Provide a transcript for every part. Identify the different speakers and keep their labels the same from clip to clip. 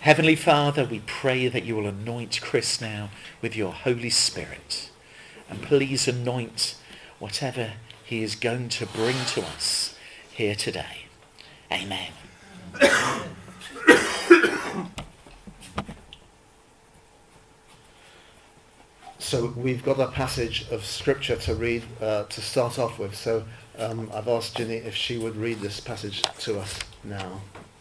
Speaker 1: Heavenly Father, we pray that you will anoint Chris now with your Holy Spirit. And please anoint whatever he is going to bring to us here today. Amen.
Speaker 2: So we've got a passage of scripture to read to start off with. So I've asked Ginny if she would read this passage to us now.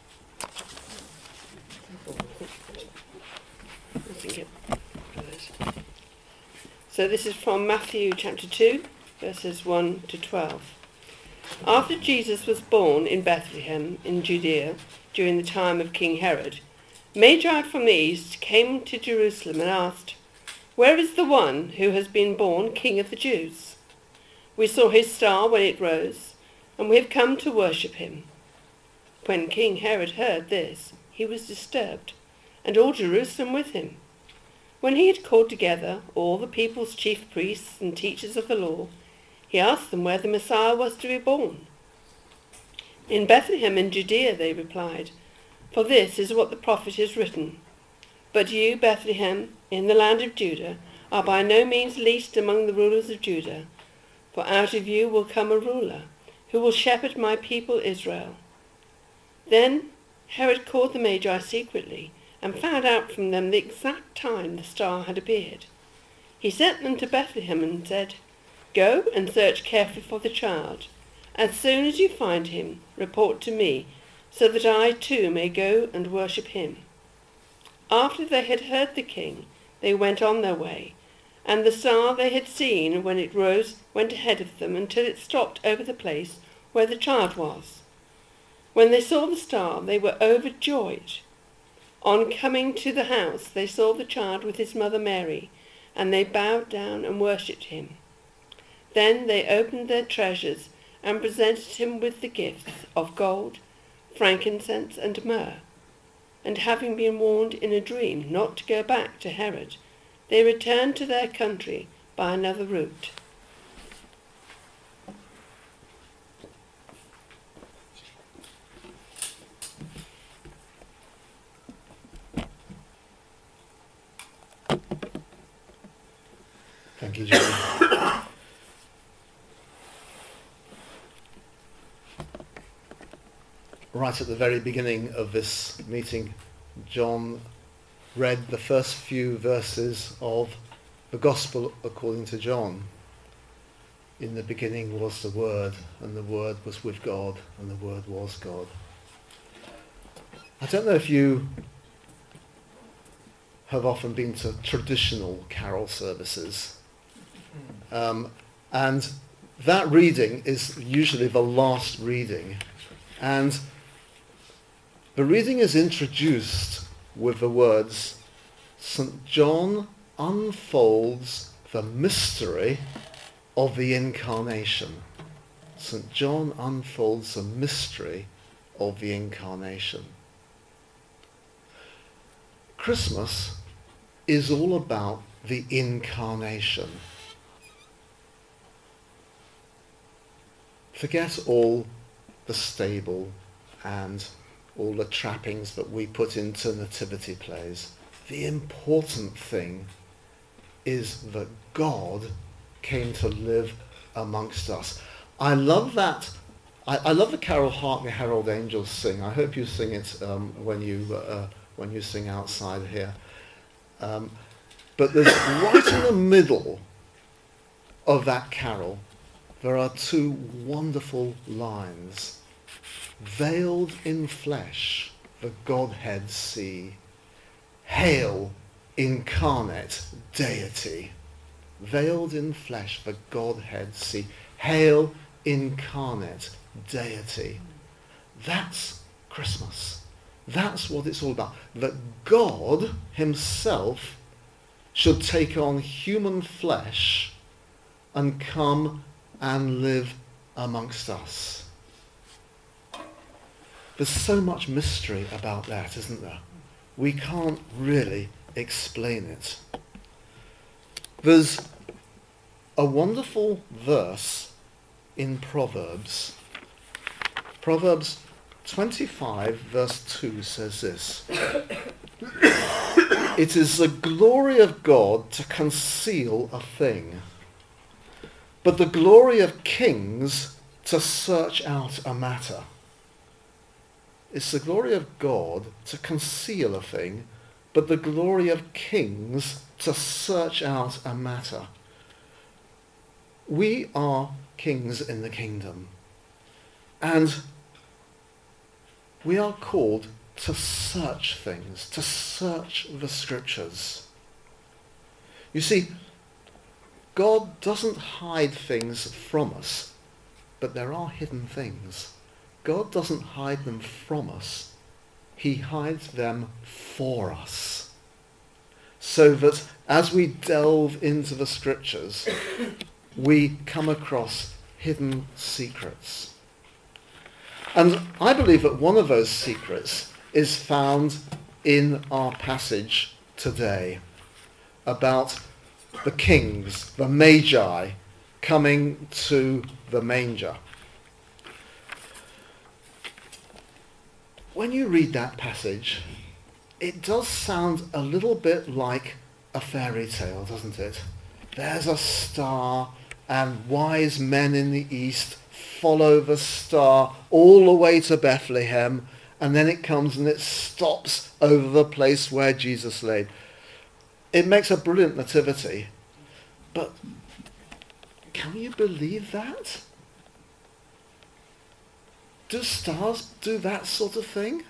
Speaker 3: So this is from Matthew chapter 2, verses 1 to 12. After Jesus was born in Bethlehem in Judea during the time of King Herod, Magi from the east came to Jerusalem and asked, "Where is the one who has been born King of the Jews? We saw his star when it rose, and we have come to worship him." When King Herod heard this, he was disturbed, and all Jerusalem with him. When he had called together all the people's chief priests and teachers of the law, he asked them where the Messiah was to be born. "In Bethlehem in Judea," they replied, "for this is what the prophet has written. But you, Bethlehem, in the land of Judah, are by no means least among the rulers of Judah, for out of you will come a ruler, who will shepherd my people Israel." Then Herod called the Magi secretly, and found out from them the exact time the star had appeared. He sent them to Bethlehem and said, "Go and search carefully for the child. As soon as you find him, report to me, so that I too may go and worship him." After they had heard the king, they went on their way, and the star they had seen when it rose went ahead of them until it stopped over the place where the child was. When they saw the star, they were overjoyed. On coming to the house, they saw the child with his mother Mary, and they bowed down and worshipped him. Then they opened their treasures and presented him with the gifts of gold, frankincense, and myrrh. And having been warned in a dream not to go back to Herod, they returned to their country by another route.
Speaker 2: Thank you, Julie. Right at the very beginning of this meeting, John read the first few verses of the Gospel according to John. In the beginning was the Word, and the Word was with God, and the Word was God. I don't know if you have often been to traditional carol services. And that reading is usually the last reading. And the reading is introduced with the words, "St. John unfolds the mystery of the Incarnation." St. John unfolds the mystery of the Incarnation. Christmas is all about the Incarnation. Forget all the stable and all the trappings that we put into nativity plays. The important thing is that God came to live amongst us. I love that. I love the carol "Hark the Herald Angels Sing." I hope you sing it when you sing outside here. But there's right in the middle of that carol, there are two wonderful lines. "Veiled in flesh, the Godhead see. Hail, incarnate deity." Veiled in flesh, the Godhead see. Hail, incarnate deity. That's Christmas. That's what it's all about. That God himself should take on human flesh and come and live amongst us. There's so much mystery about that, isn't there? We can't really explain it. There's a wonderful verse in Proverbs. Proverbs 25 verse 2 says this: It is the glory of God to conceal a thing, but the glory of kings to search out a matter. It's the glory of God to conceal a thing, but the glory of kings to search out a matter. We are kings in the kingdom, and we are called to search things, to search the scriptures. You see, God doesn't hide things from us, but there are hidden things. God doesn't hide them from us. He hides them for us. So that as we delve into the scriptures, we come across hidden secrets. And I believe that one of those secrets is found in our passage today about the kings, the magi, coming to the manger. When you read that passage, it does sound a little bit like a fairy tale, doesn't it? There's a star, and wise men in the east follow the star all the way to Bethlehem, and then it comes and it stops over the place where Jesus laid. It makes a brilliant nativity, but can you believe that? Do stars do that sort of thing?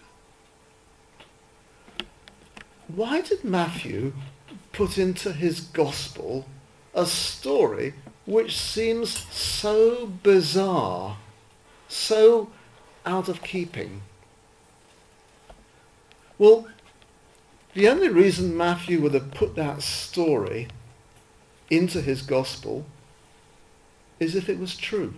Speaker 2: Why did Matthew put into his gospel a story which seems so bizarre, so out of keeping? Well, the only reason Matthew would have put that story into his gospel is if it was true.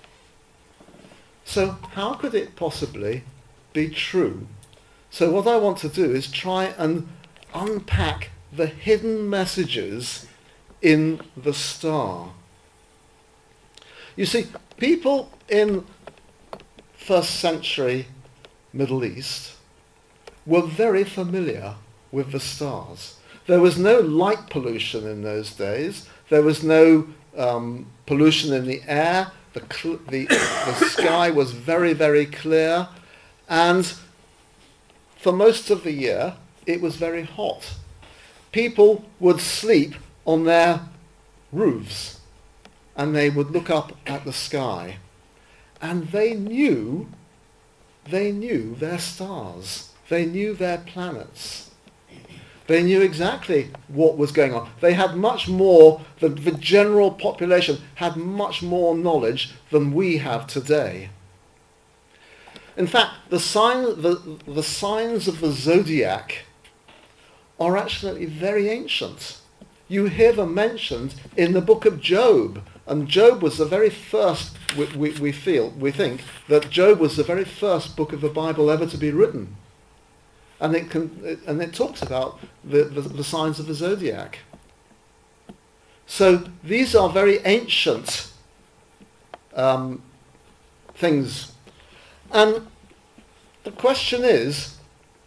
Speaker 2: So how could it possibly be true? So what I want to do is try and unpack the hidden messages in the star. You see, people in first century Middle East were very familiar with the stars. There was no light pollution in those days. There was no pollution in the air. The sky was very, very clear. And for most of the year, it was very hot. People would sleep on their roofs and they would look up at the sky. And they knew their stars. They knew their planets. They knew exactly what was going on. They had much more, the general population had much more knowledge than we have today. In fact, the signs of the zodiac are actually very ancient. You hear them mentioned in the book of Job. And Job was the very first, we think, that Job was the very first book of the Bible ever to be written. And it talks about the signs of the zodiac. So these are very ancient things. And the question is,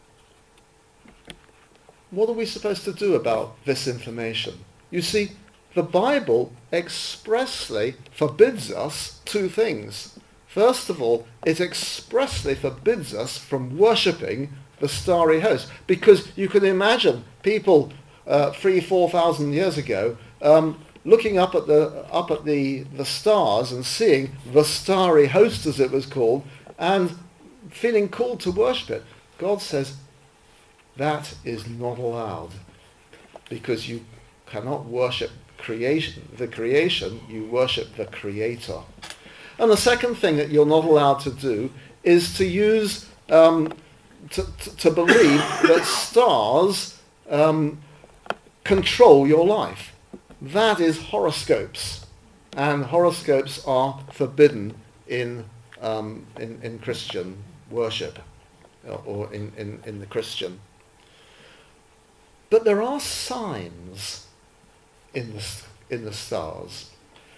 Speaker 2: what are we supposed to do about this information? You see, the Bible expressly forbids us two things. First of all, it expressly forbids us from worshipping the starry host, because you can imagine people 3,000-4,000 years ago looking up at the stars and seeing the starry host, as it was called, and feeling called to worship it. God says that is not allowed, because you cannot worship the creation, you worship the Creator. And the second thing that you're not allowed to do is to use to believe that stars control your life. That is horoscopes, and horoscopes are forbidden in Christian worship, or in the Christian. But there are signs in the stars.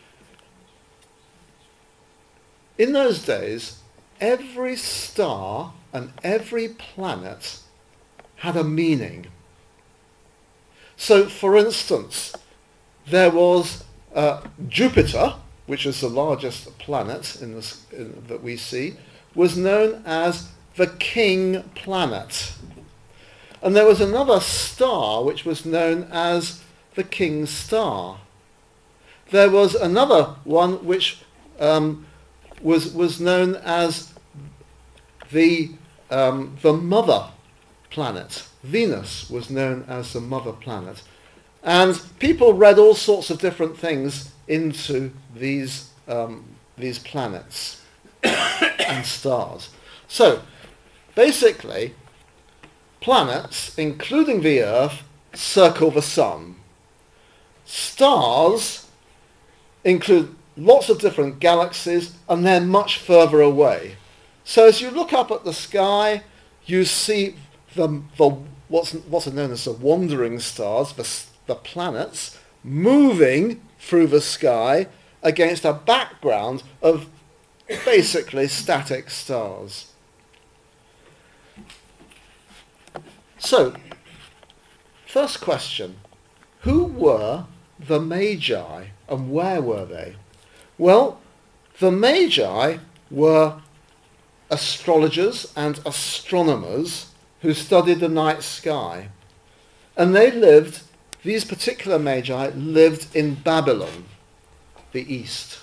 Speaker 2: In those days, every star and every planet had a meaning. So, for instance, there was Jupiter, which is the largest planet that we see, was known as the king planet. And there was another star which was known as the king star. There was another one which was known as the mother planet. Venus was known as the mother planet. And people read all sorts of different things into these planets and stars. So, basically, planets, including the Earth, circle the sun. Stars include lots of different galaxies, and they're much further away. So as you look up at the sky, you see what's known as the wandering stars, the planets, moving through the sky against a background of basically static stars. So, first question, who were the Magi and where were they? Well, the Magi were astrologers and astronomers who studied the night sky. And these particular Magi lived in Babylon, the east.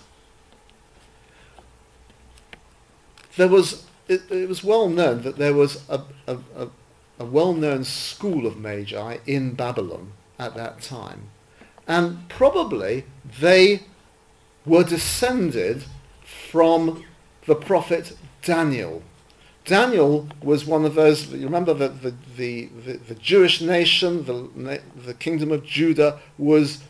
Speaker 2: It was well known that there was a well-known school of Magi in Babylon at that time. And probably they were descended from the prophet Daniel. Daniel was one of those, you remember the Jewish nation, the kingdom of Judah was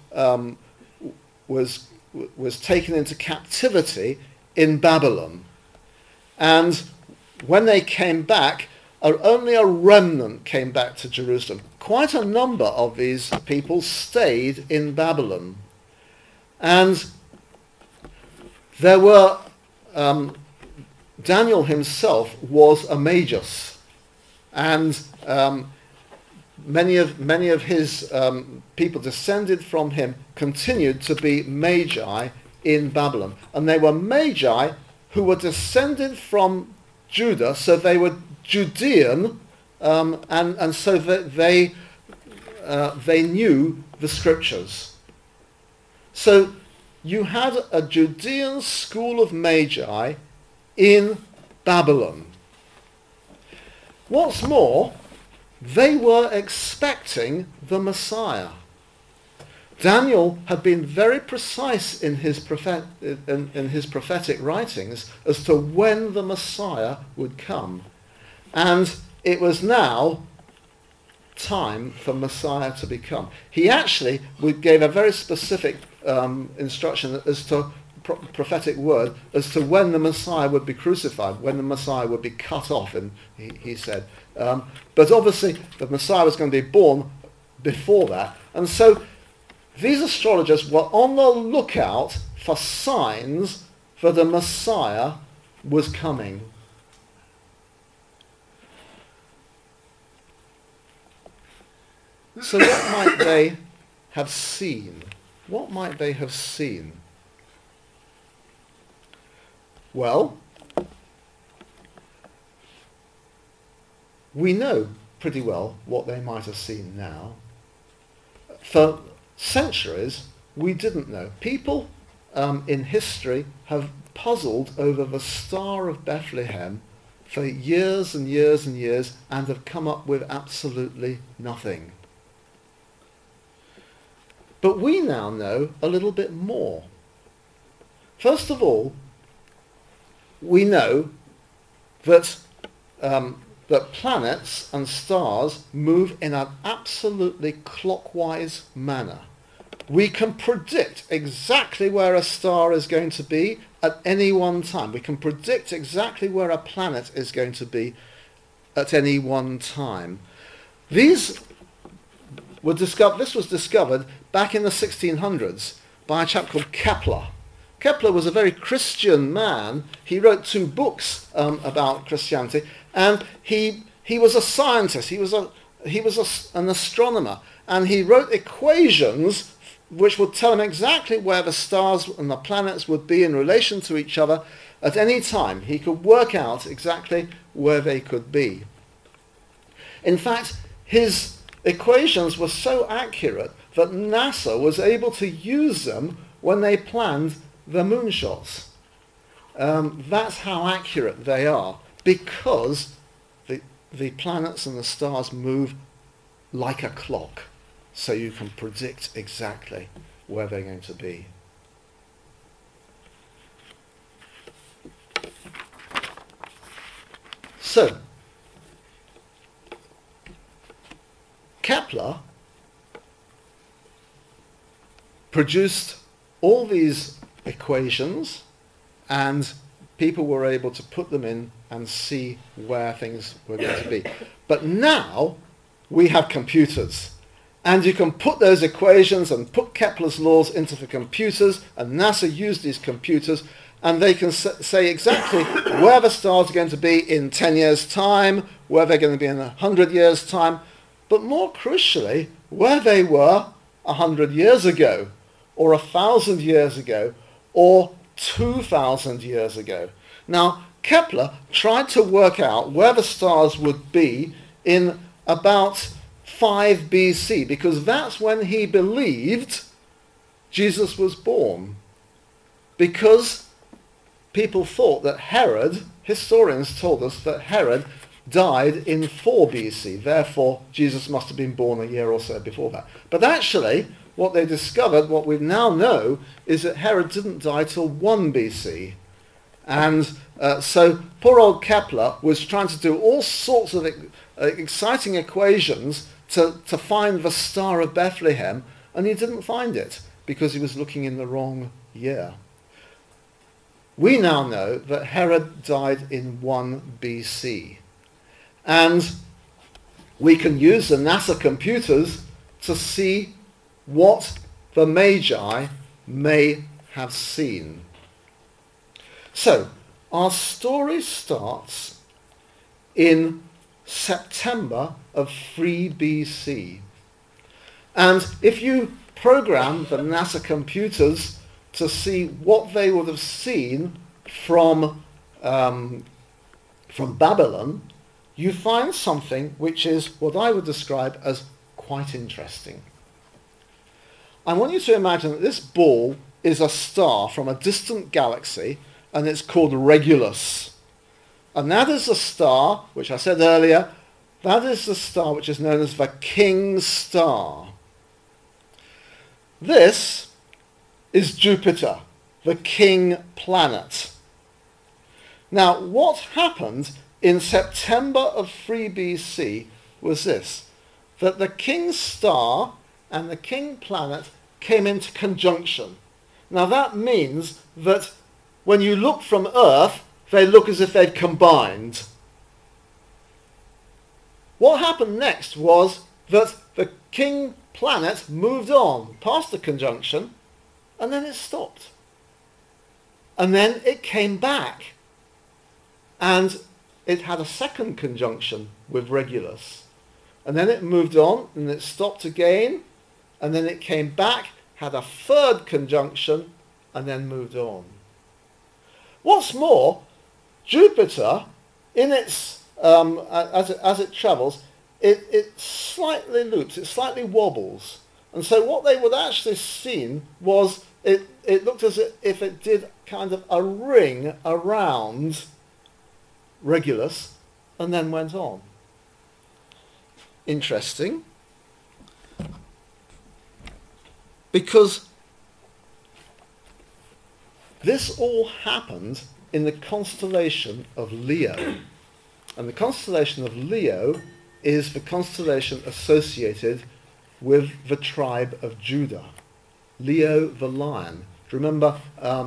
Speaker 2: taken into captivity in Babylon. And when they came back, only a remnant came back to Jerusalem. Quite a number of these people stayed in Babylon. And there were, Daniel himself was a magus. And many of his people descended from him continued to be Magi in Babylon. And they were Magi who were descended from Judah, so they were Judean, and so that they knew the scriptures. So you had a Judean school of Magi in Babylon. What's more, they were expecting the Messiah. Daniel had been very precise in his prophetic writings as to when the Messiah would come. And it was now time for Messiah to become. He actually gave a very specific instruction as to prophetic word as to when the Messiah would be crucified, when the Messiah would be cut off, and he said. But obviously the Messiah was going to be born before that. And so these astrologers were on the lookout for signs that the Messiah was coming. So what might they have seen? What might they have seen? Well, we know pretty well what they might have seen now. For centuries, we didn't know. People in history have puzzled over the Star of Bethlehem for years and years and years and have come up with absolutely nothing. But we now know a little bit more. First of all, we know that that planets and stars move in an absolutely clockwise manner. We can predict exactly where a star is going to be at any one time. We can predict exactly where a planet is going to be at any one time. This was discovered back in the 1600s by a chap called Kepler. Kepler was a very Christian man. He wrote 2 books about Christianity, and he was a scientist. He was he was an astronomer, and he wrote equations which would tell him exactly where the stars and the planets would be in relation to each other at any time. He could work out exactly where they could be. In fact, his equations were so accurate that NASA was able to use them when they planned the moonshots. That's how accurate they are, because the planets and the stars move like a clock, so you can predict exactly where they're going to be. So, Kepler produced all these equations, and people were able to put them in and see where things were going to be. But now we have computers, and you can put those equations and put Kepler's laws into the computers, and NASA used these computers, and they can say exactly where the stars are going to be in 10 years' time, where they're going to be in 100 years' time, but more crucially, where they were 100 years ago, or 1,000 years ago, or 2,000 years ago. Now, Kepler tried to work out where the stars would be in about 5 BC, because that's when he believed Jesus was born. Because people thought that Herod, historians told us that Herod died in 4 BC, therefore Jesus must have been born a year or so before that. But actually, what they discovered, what we now know, is that Herod didn't die till 1 BC. And so poor old Kepler was trying to do all sorts of exciting equations to find the Star of Bethlehem, and he didn't find it because he was looking in the wrong year. We now know that Herod died in 1 BC. And we can use the NASA computers to see what the Magi may have seen. So, our story starts in September of 3 BC. And if you program the NASA computers to see what they would have seen from Babylon, you find something which is what I would describe as quite interesting. I want you to imagine that this ball is a star from a distant galaxy, and it's called Regulus. And that is the star, which I said earlier, that is the star which is known as the King Star. This is Jupiter, the king planet. Now, what happened in September of 3 BC was this, that the king star and the king planet came into conjunction. Now, that means that when you look from Earth, they look as if they'd combined. What happened next was that the king planet moved on past the conjunction, and then it stopped. And then it came back, and it had a second conjunction with Regulus. And then it moved on, and it stopped again, and then it came back, had a third conjunction, and then moved on. What's more, Jupiter, in its as it travels, it slightly loops, it slightly wobbles. And so what they would actually seen was it looked as if it did kind of a ring around Regulus and then went on. Interesting. Because this all happened in the constellation of Leo. And the constellation of Leo is the constellation associated with the tribe of Judah. Leo the lion. Do you remember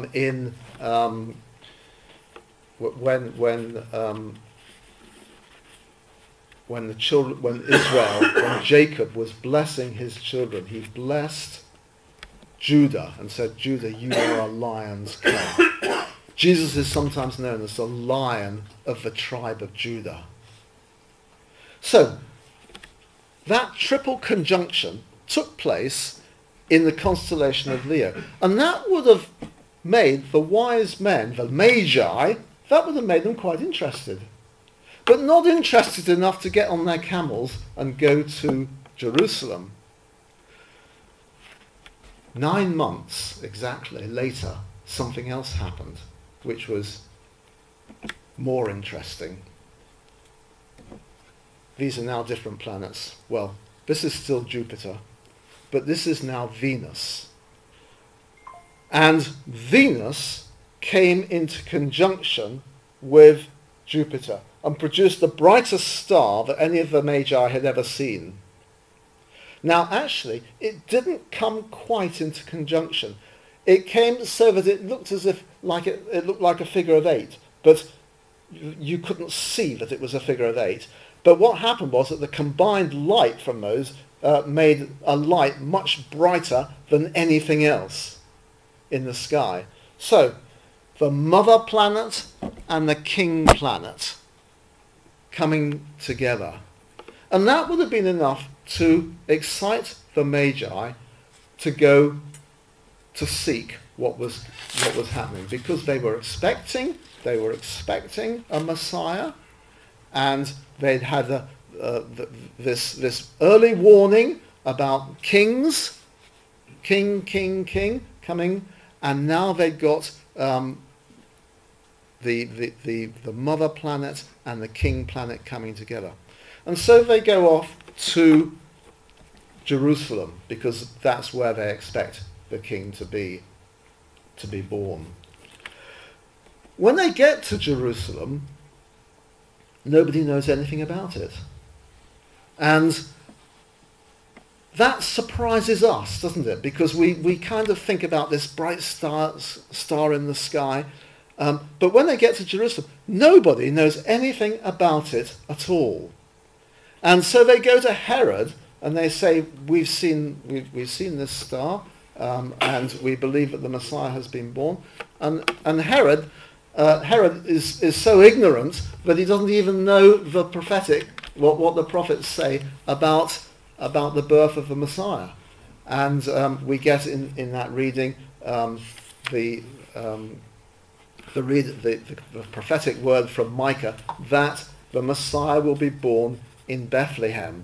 Speaker 2: when Jacob was blessing his children, he blessed Judah and said, Judah, you are a lion's cub. Jesus is sometimes known as the Lion of the tribe of Judah. So, that triple conjunction took place in the constellation of Leo. And that would have made the wise men, the magi, that would have made them quite interested. But not interested enough to get on their camels and go to Jerusalem. 9 months exactly later, something else happened, which was more interesting. These are now different planets. Well, this is still Jupiter, but this is now Venus. And Venus came into conjunction with Jupiter and produced the brightest star that any of the Magi had ever seen. Now, actually, it didn't come quite into conjunction. It came so that it looked as if it looked like a figure of 8, but you couldn't see that it was a figure of 8. But what happened was that the combined light from those made a light much brighter than anything else in the sky. So, the mother planet and the king planet coming together. And that would have been enough to excite the Magi to go to seek what was happening, because they were expecting a Messiah, and they'd had this early warning about kings, king coming, and now they'd got the mother planet and the king planet coming together. And so they go off to Jerusalem, because that's where they expect the king to be born. When they get to Jerusalem, nobody knows anything about it. And that surprises us, doesn't it? Because we kind of think about this bright star in the sky, but when they get to Jerusalem, nobody knows anything about it at all. And so they go to Herod and they say, we've seen this star, and we believe that the Messiah has been born. And Herod is so ignorant that he doesn't even know the prophetic, what the prophets say about the birth of the Messiah. And we get in that reading the prophetic word from Micah that the Messiah will be born in Bethlehem.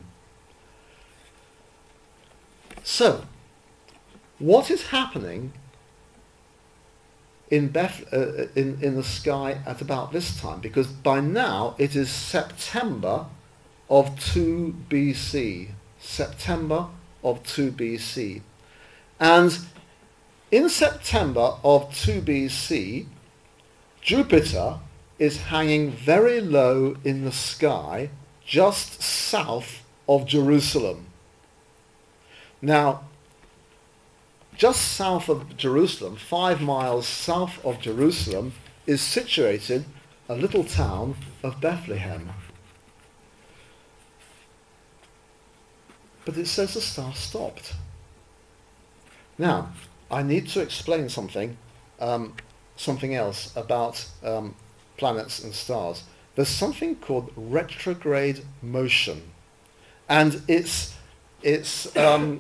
Speaker 2: So, what is happening in the sky at about this time? Because by now it is September of 2 BC. September of 2 BC. And in September of 2 BC, Jupiter is hanging very low in the sky just south of Jerusalem. Now, just south of Jerusalem, 5 miles south of Jerusalem, is situated a little town of Bethlehem. But it says the star stopped. Now, I need to explain something else about planets and stars. There's something called retrograde motion, and it's I'm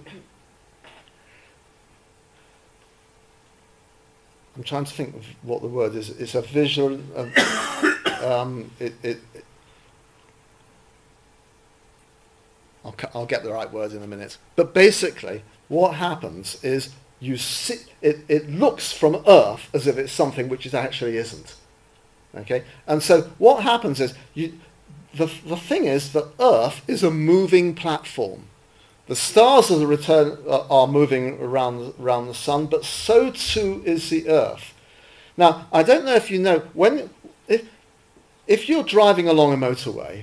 Speaker 2: trying to think of what the word is. It's a visual. I'll get the right word in a minute. But basically, what happens is you see it looks from Earth as if it's something which it actually isn't. Okay, and so what happens is the thing is that Earth is a moving platform. The stars of the return are moving around the sun, but so too is the Earth. Now, I don't know if you know, if you're driving along a motorway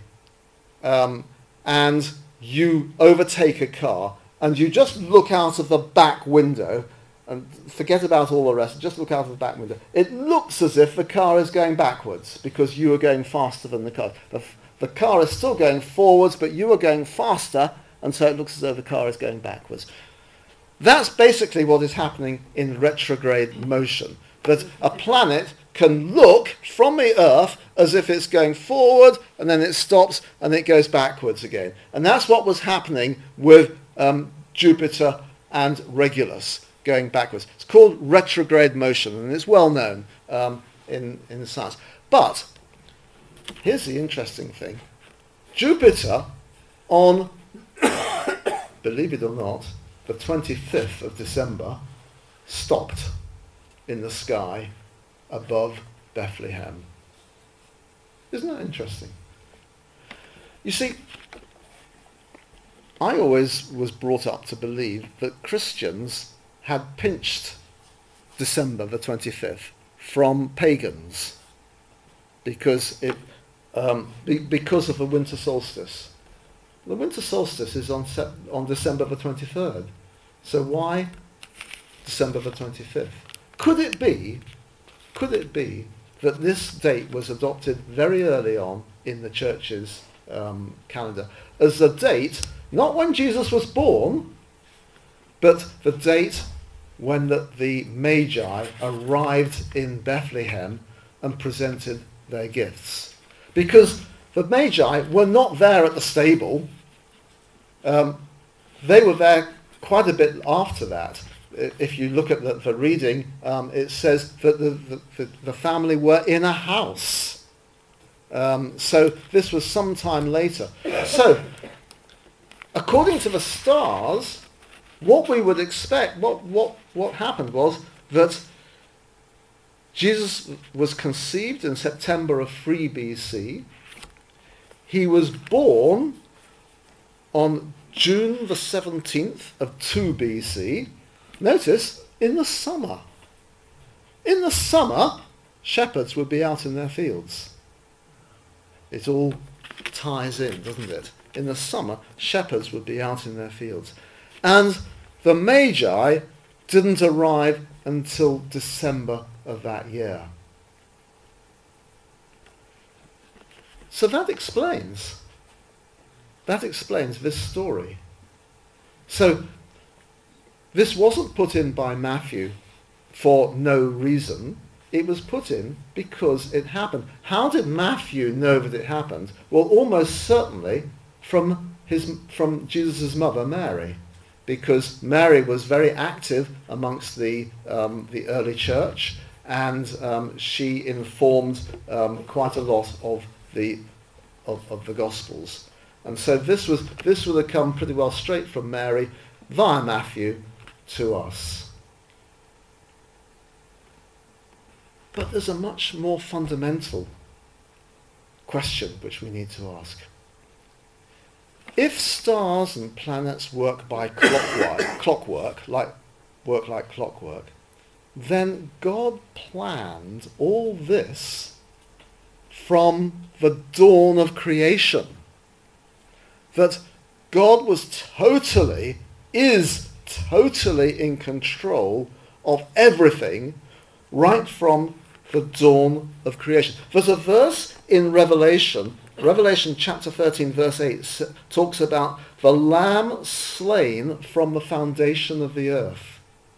Speaker 2: and you overtake a car and you just look out of the back window and forget about all the rest, just look out of the back window, it looks as if the car is going backwards because you are going faster than the car. The car is still going forwards, but you are going faster, and so it looks as though the car is going backwards. That's basically what is happening in retrograde motion, that a planet can look from the earth as if it's going forward, and then it stops and it goes backwards again. And that's what was happening with Jupiter and Regulus, going backwards. It's called retrograde motion, and it's well known in science. But here's the interesting thing. Jupiter, on, believe it or not, the 25th of December, stopped in the sky above Bethlehem. Isn't that interesting? You see, I always was brought up to believe that Christians had pinched December the 25th from pagans because because of the winter solstice. The winter solstice is on December the 23rd. So why December the 25th? Could it be that this date was adopted very early on in the church's calendar as the date, not when Jesus was born, but the date when the Magi arrived in Bethlehem and presented their gifts? Because the Magi were not there at the stable. They were there quite a bit after that. If you look at the reading, it says that the family were in a house. So this was some time later. So, according to the stars, what we would expect, what happened was that Jesus was conceived in September of 3 BC. He was born on June the 17th of 2 BC. Notice, in the summer. In the summer, shepherds would be out in their fields. It all ties in, doesn't it? In the summer, shepherds would be out in their fields. And the Magi didn't arrive until December of that year. So that explains this story. So this wasn't put in by Matthew for no reason. It was put in because it happened. How did Matthew know that it happened? Well, almost certainly from Jesus' mother, Mary, because Mary was very active amongst the early church, and she informed quite a lot of the Gospels. And so this would have come pretty well straight from Mary via Matthew to us. But there's a much more fundamental question which we need to ask. If stars and planets work by clockwork, then God planned all this from the dawn of creation. That God is totally in control of everything right from the dawn of creation. There's a verse in Revelation chapter 13 verse 8 talks about the Lamb slain from the foundation of the earth.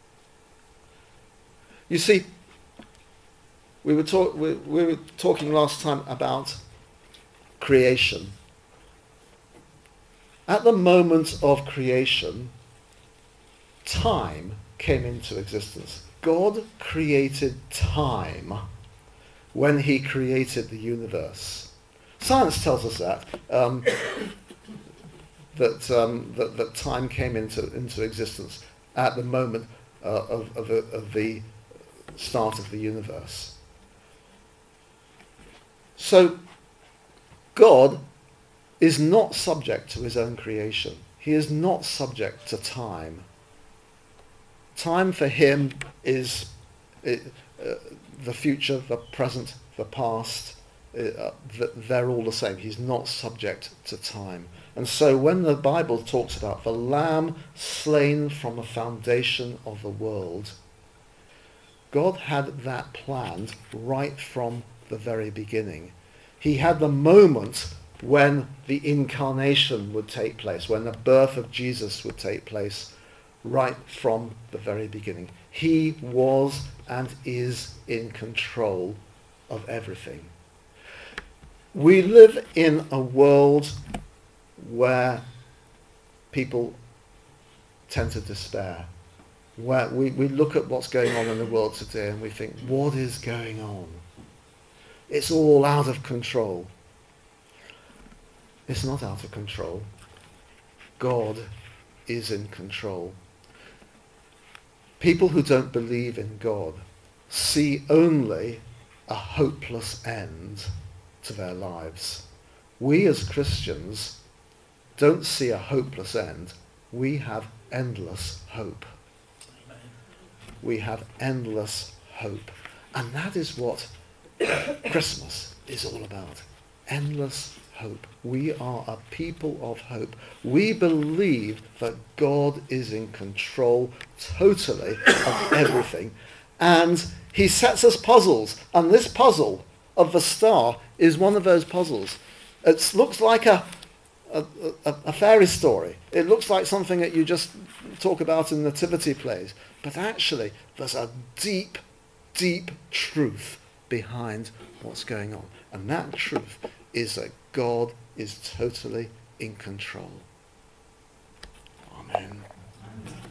Speaker 2: You see, we were talking last time about creation. At the moment of creation, time came into existence. God created time when he created the universe. Science tells us that time came into existence at the moment of the start of the universe. So God is not subject to his own creation. He is not subject to time. Time for him is the future, the present, the past. They're all the same. He's not subject to time. And so when the Bible talks about the Lamb slain from the foundation of the world, God had that planned right from the very beginning. He had the moment when the incarnation would take place, when the birth of Jesus would take place, right from the very beginning. He was and is in control of everything. We live in a world where people tend to despair, where we look at what's going on in the world today and we think, what is going on? It's all out of control. It's not out of control. God is in control. People who don't believe in God see only a hopeless end to their lives. We as Christians don't see a hopeless end. We have endless hope.
Speaker 1: Amen.
Speaker 2: We have endless hope. And that is what Christmas is all about. Endless hope. We are a people of hope. We believe that God is in control totally of everything. And he sets us puzzles. And this puzzle of the star is one of those puzzles. It looks like a fairy story. It looks like something that you just talk about in nativity plays. But actually, there's a deep, deep truth behind what's going on. And that truth is that God is totally in control. Amen.